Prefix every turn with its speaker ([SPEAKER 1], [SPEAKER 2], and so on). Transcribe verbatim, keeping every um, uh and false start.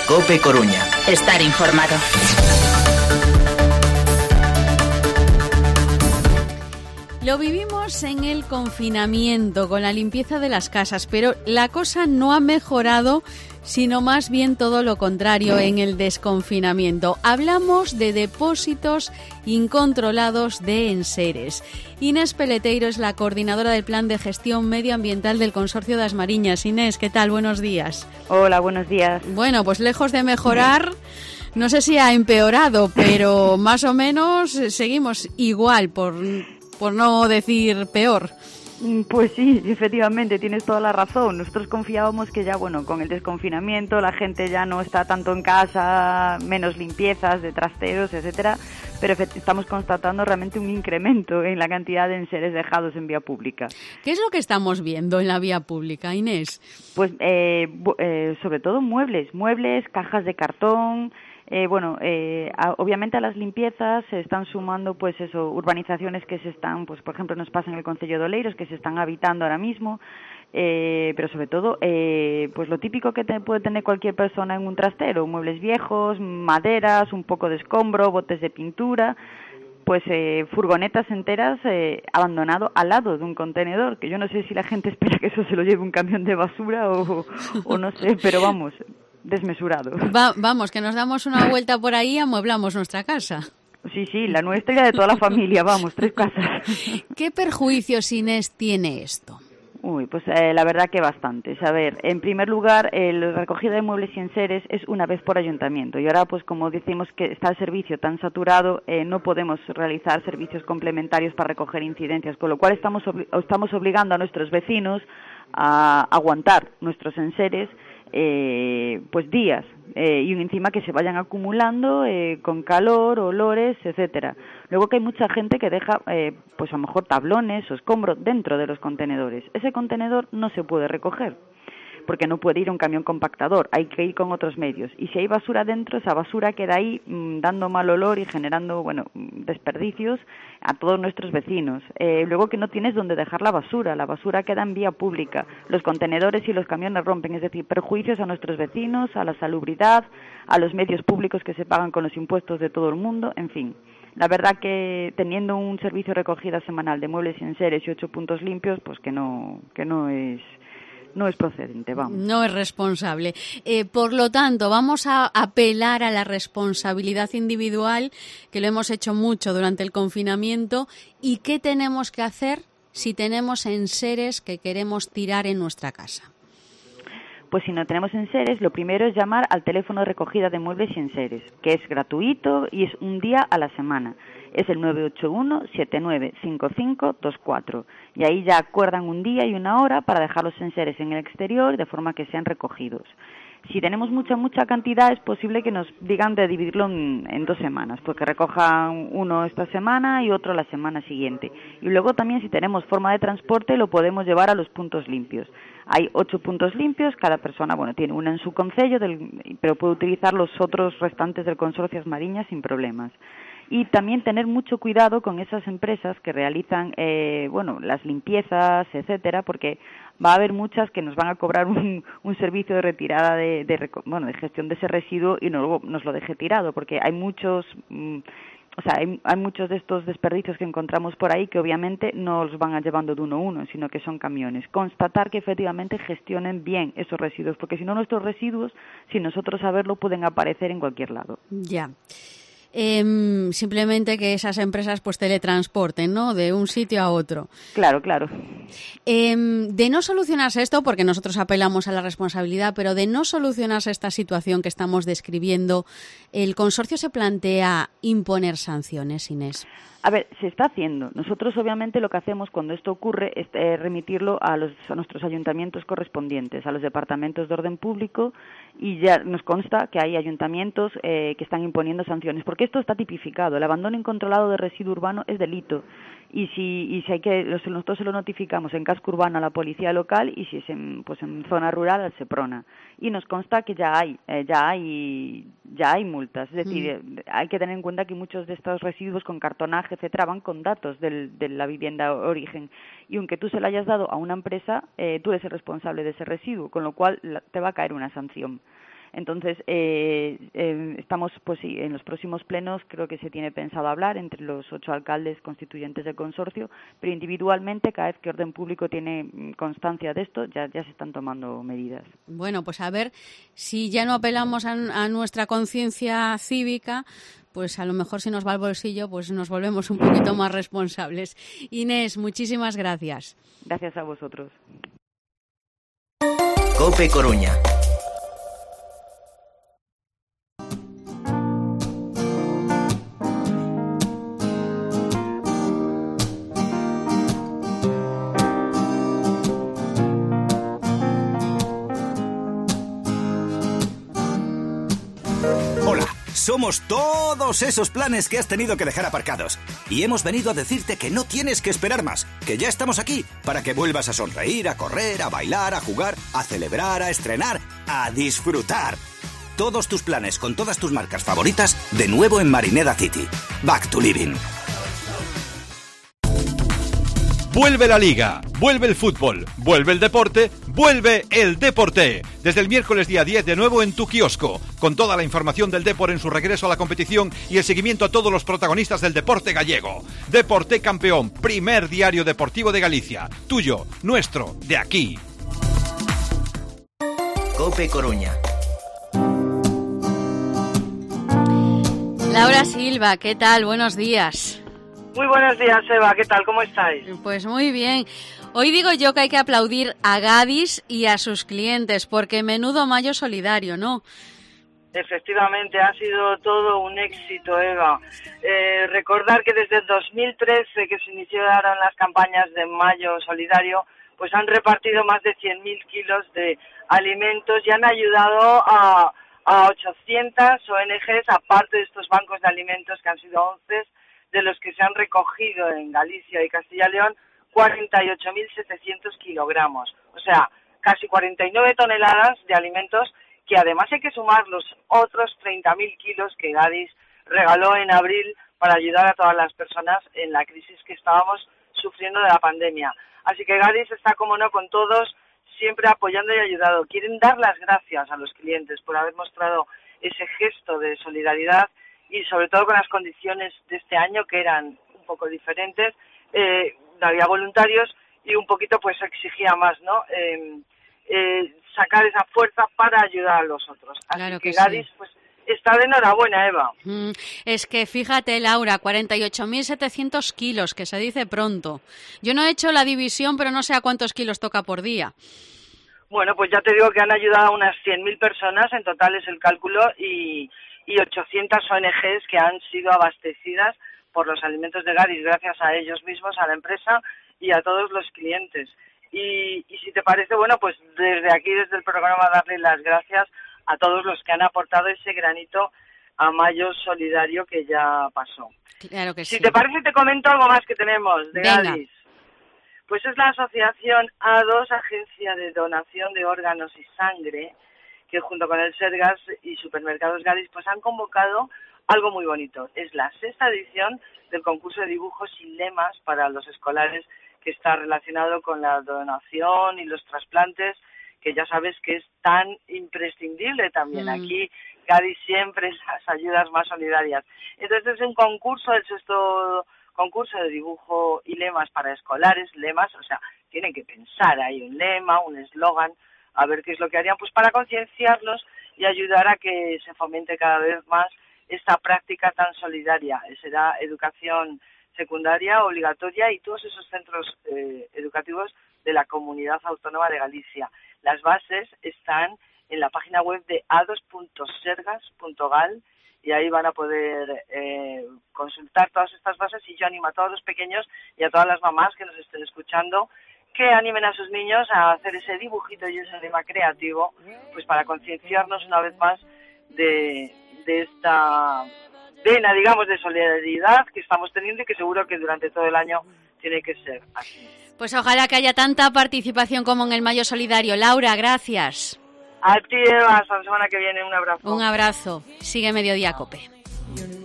[SPEAKER 1] COPE Coruña.
[SPEAKER 2] Estar informado.
[SPEAKER 3] Lo vivimos en el confinamiento, con la limpieza de las casas, pero la cosa no ha mejorado, sino más bien todo lo contrario en el desconfinamiento. Hablamos de depósitos incontrolados de enseres. Inés Peleteiro es la coordinadora del Plan de Gestión Medioambiental del Consorcio das Mariñas. Inés, ¿qué tal? Buenos días.
[SPEAKER 4] Hola, buenos días.
[SPEAKER 3] Bueno, pues lejos de mejorar, no sé si ha empeorado, pero más o menos seguimos igual, por... por no decir peor.
[SPEAKER 4] Pues sí, efectivamente, tienes toda la razón. Nosotros confiábamos que ya, bueno, con el desconfinamiento la gente ya no está tanto en casa, menos limpiezas de trasteros, etcétera, pero estamos constatando realmente un incremento en la cantidad de enseres dejados en vía pública.
[SPEAKER 3] ¿Qué es lo que estamos viendo en la vía pública, Inés?
[SPEAKER 4] Pues eh, eh, sobre todo muebles, muebles, cajas de cartón. Eh, bueno, eh, a, obviamente a las limpiezas se están sumando, pues eso, urbanizaciones que se están, pues por ejemplo nos pasa en el concello de Oleiros, que se están habitando ahora mismo, eh, pero sobre todo, eh, pues lo típico que te puede tener cualquier persona en un trastero, muebles viejos, maderas, un poco de escombro, botes de pintura, pues eh, furgonetas enteras eh, abandonado al lado de un contenedor, que yo no sé si la gente espera que eso se lo lleve un camión de basura o, o no sé, pero vamos, desmesurado.
[SPEAKER 3] Va, vamos, que nos damos una vuelta por ahí y amueblamos nuestra casa.
[SPEAKER 4] Sí, sí, la nuestra y la de toda la familia, vamos, tres casas.
[SPEAKER 3] ¿Qué perjuicios, Inés, tiene esto?
[SPEAKER 4] Uy, pues eh, la verdad que bastantes. A ver, en primer lugar, eh, la recogida de muebles y enseres es una vez por ayuntamiento y ahora, pues como decimos que está el servicio tan saturado, eh, no podemos realizar servicios complementarios para recoger incidencias, con lo cual estamos, obli- estamos obligando a nuestros vecinos a aguantar nuestros enseres eh, pues días eh, y encima que se vayan acumulando eh, con calor, olores, etcétera. Luego que hay mucha gente que deja eh, pues a lo mejor tablones o escombros dentro de los contenedores. Ese contenedor no se puede recoger porque no puede ir un camión compactador, hay que ir con otros medios. Y si hay basura dentro, esa basura queda ahí mmm, dando mal olor y generando, bueno, desperdicios a todos nuestros vecinos. Eh, luego que no tienes donde dejar la basura, la basura queda en vía pública, los contenedores y los camiones rompen, es decir, perjuicios a nuestros vecinos, a la salubridad, a los medios públicos que se pagan con los impuestos de todo el mundo, en fin. La verdad que teniendo un servicio de recogida semanal de muebles y enseres y ocho puntos limpios, pues que no, que no es... no es procedente, vamos.
[SPEAKER 3] No es responsable. Eh, por lo tanto, vamos a apelar a la responsabilidad individual, que lo hemos hecho mucho durante el confinamiento. ¿Y qué tenemos que hacer si tenemos enseres que queremos tirar en nuestra casa?
[SPEAKER 4] Pues si no tenemos enseres, lo primero es llamar al teléfono de recogida de muebles y enseres, que es gratuito y es un día a la semana. Es el nueve ocho uno, siete nueve cinco cinco dos cuatro y ahí ya acuerdan un día y una hora para dejar los enseres en el exterior de forma que sean recogidos. Si tenemos mucha, mucha cantidad, es posible que nos digan de dividirlo en, en dos semanas, porque recojan uno esta semana y otro la semana siguiente. Y luego también si tenemos forma de transporte, lo podemos llevar a los puntos limpios. Hay ocho puntos limpios, cada persona, bueno, tiene una en su concello, del, pero puede utilizar los otros restantes del Consorcio das Mariñas sin problemas. Y también tener mucho cuidado con esas empresas que realizan, eh, bueno, las limpiezas, etcétera, porque va a haber muchas que nos van a cobrar un, un servicio de retirada de, de, bueno, de gestión de ese residuo y luego nos lo deje tirado, porque hay muchos, mm, o sea, hay, hay muchos de estos desperdicios que encontramos por ahí que obviamente no los van a llevando de uno a uno, sino que son camiones. Constatar que efectivamente gestionen bien esos residuos, porque si no nuestros residuos, sin nosotros saberlo, pueden aparecer en cualquier lado.
[SPEAKER 3] Ya. Eh, simplemente que esas empresas pues teletransporten, ¿no? De un sitio a otro.
[SPEAKER 4] Claro, claro.
[SPEAKER 3] Eh, de no solucionarse esto, porque nosotros apelamos a la responsabilidad, pero de no solucionarse esta situación que estamos describiendo, ¿el consorcio se plantea imponer sanciones, Inés?
[SPEAKER 4] A ver, se está haciendo. Nosotros, obviamente, lo que hacemos cuando esto ocurre es eh, remitirlo a, los, a nuestros ayuntamientos correspondientes, a los departamentos de orden público, y ya nos consta que hay ayuntamientos eh, que están imponiendo sanciones, porque esto está tipificado. El abandono incontrolado de residuo urbano es delito, y si, y si hay que, nosotros se lo notificamos en casco urbano a la policía local, y si es en, pues en zona rural al SEPRONA. Y nos consta que ya hay, eh, ya hay, ya hay multas. Es decir, mm. hay que tener en cuenta que muchos de estos residuos con cartonaje, etcétera, van con datos del, de la vivienda origen. Y aunque tú se lo hayas dado a una empresa, eh, tú eres el responsable de ese residuo, con lo cual la, te va a caer una sanción. Entonces, eh, eh, estamos, pues sí, en los próximos plenos creo que se tiene pensado hablar entre los ocho alcaldes constituyentes del consorcio, pero individualmente, cada vez que Orden Público tiene constancia de esto, ya, ya se están tomando medidas.
[SPEAKER 3] Bueno, pues a ver si ya no apelamos a, a nuestra conciencia cívica, pues a lo mejor si nos va al bolsillo, pues nos volvemos un poquito más responsables. Inés, muchísimas gracias.
[SPEAKER 4] Gracias a vosotros.
[SPEAKER 1] COPE Coruña.
[SPEAKER 2] Somos todos esos planes que has tenido que dejar aparcados. Y hemos venido a decirte que no tienes que esperar más, que ya estamos aquí para que vuelvas a sonreír, a correr, a bailar, a jugar, a celebrar, a estrenar, a disfrutar. Todos tus planes con todas tus marcas favoritas de nuevo en Marineda City. Back to living.
[SPEAKER 5] Vuelve la Liga, vuelve el fútbol, vuelve el deporte, vuelve el Deporte. Desde el miércoles día diez de nuevo en tu kiosco, con toda la información del Depor en su regreso a la competición y el seguimiento a todos los protagonistas del deporte gallego. Deporte Campeón, primer diario deportivo de Galicia. Tuyo, nuestro, de aquí.
[SPEAKER 1] COPE Coruña.
[SPEAKER 3] Laura Silva, ¿qué tal? Buenos días.
[SPEAKER 6] Muy buenos días, Eva. ¿Qué tal? ¿Cómo estáis?
[SPEAKER 3] Pues muy bien. Hoy digo yo que hay que aplaudir a Gadis y a sus clientes, porque menudo mayo solidario, ¿no?
[SPEAKER 6] Efectivamente, ha sido todo un éxito, Eva. Eh, recordar que desde el dos mil trece, que se iniciaron las campañas de Mayo Solidario, pues han repartido más de cien mil kilos de alimentos y han ayudado a, a ochocientas O N Ges, aparte de estos bancos de alimentos que han sido once, de los que se han recogido en Galicia y Castilla y León cuarenta y ocho mil setecientos kilogramos, o sea, casi cuarenta y nueve toneladas de alimentos, que además hay que sumar los otros treinta mil kilos que Gadis regaló en abril para ayudar a todas las personas en la crisis que estábamos sufriendo de la pandemia. Así que Gadis está, como no, con todos, siempre apoyando y ayudando. Quieren dar las gracias a los clientes por haber mostrado ese gesto de solidaridad y sobre todo con las condiciones de este año, que eran un poco diferentes. Eh, había voluntarios y un poquito pues exigía más, ¿no? Eh, eh, sacar esa fuerza para ayudar a los otros. Así
[SPEAKER 3] claro
[SPEAKER 6] que,
[SPEAKER 3] que
[SPEAKER 6] Gadis,
[SPEAKER 3] sí.
[SPEAKER 6] Pues está de enhorabuena, Eva.
[SPEAKER 3] Mm, es que fíjate, Laura, cuarenta y ocho mil setecientos kilos, que se dice pronto. Yo no he hecho la división, pero no sé a cuántos kilos toca por día.
[SPEAKER 6] Bueno, pues ya te digo que han ayudado a unas cien mil personas, en total es el cálculo, y... y ochocientas O N Ges que han sido abastecidas por los alimentos de Gadis, gracias a ellos mismos, a la empresa y a todos los clientes. Y, y si te parece, bueno, pues desde aquí, desde el programa, darle las gracias a todos los que han aportado ese granito a Mayo Solidario que ya pasó.
[SPEAKER 3] Claro que sí.
[SPEAKER 6] Si te parece, te comento algo más que tenemos de
[SPEAKER 3] Venga.
[SPEAKER 6] Gadis. Pues es la asociación A dos, Agencia de Donación de Órganos y Sangre, que junto con el Sergas y Supermercados Gadis pues han convocado algo muy bonito. Es la sexta edición del concurso de dibujos y lemas para los escolares, que está relacionado con la donación y los trasplantes, que ya sabes que es tan imprescindible también. Mm. Aquí Gadis siempre es las ayudas más solidarias. Entonces es un concurso, el sexto concurso de dibujo y lemas para escolares, lemas, o sea, tienen que pensar, hay un lema, un eslogan, a ver qué es lo que harían, pues para concienciarlos y ayudar a que se fomente cada vez más esta práctica tan solidaria. Será educación secundaria obligatoria y todos esos centros eh, educativos de la Comunidad Autónoma de Galicia. Las bases están en la página web de a dos punto sergas punto gal y ahí van a poder eh, consultar todas estas bases, y yo animo a todos los pequeños y a todas las mamás que nos estén escuchando que animen a sus niños a hacer ese dibujito y ese lema creativo, pues para concienciarnos una vez más de, de esta vena, digamos, de solidaridad que estamos teniendo y que seguro que durante todo el año tiene que ser así.
[SPEAKER 3] Pues ojalá que haya tanta participación como en el Mayo Solidario. Laura, gracias.
[SPEAKER 6] A ti, Eva, hasta la semana que viene, un abrazo.
[SPEAKER 3] Un abrazo. Sigue Mediodía Cope.